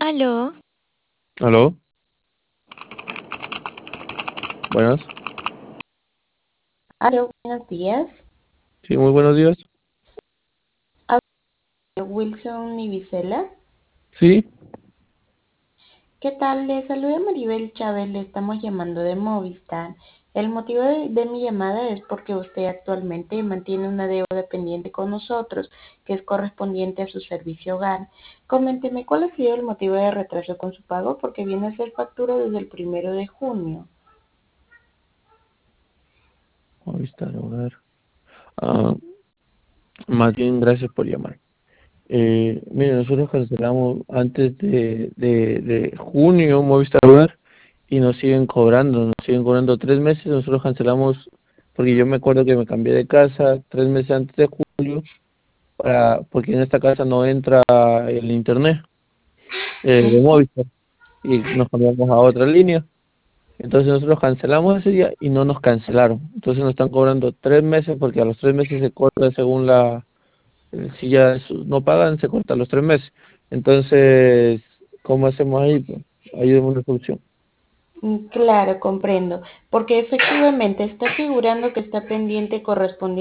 Aló, Aló, buenas. Aló, buenos días. Sí, muy buenos días. Hablo Wilson Ibicela. Sí, ¿Qué tal? Le saluda Maribel Chávez, le estamos llamando de Movistar. El motivo de mi llamada es porque usted actualmente mantiene una deuda pendiente con nosotros, que es correspondiente a su servicio hogar. Coménteme cuál ha sido el motivo de retraso con su pago, porque viene a ser factura desde el 1 de junio. Movistar Hogar. Ah, Más bien, gracias por llamar. Mire, nosotros cancelamos antes de junio Movistar Hogar y nos siguen cobrando 3 meses. Nosotros cancelamos porque yo me acuerdo que me cambié de casa 3 meses antes de julio porque en esta casa no entra el internet de Ujú. Movistar y nos cambiamos a otra línea. Entonces nosotros cancelamos ese día y no nos cancelaron. Entonces nos están cobrando 3 meses porque a los 3 meses se corta según si ya no pagan, se corta a los 3 meses. Entonces, ¿cómo hacemos ahí? Pues, ayúdenme una solución. Claro, comprendo, porque efectivamente está figurando que está pendiente correspondiente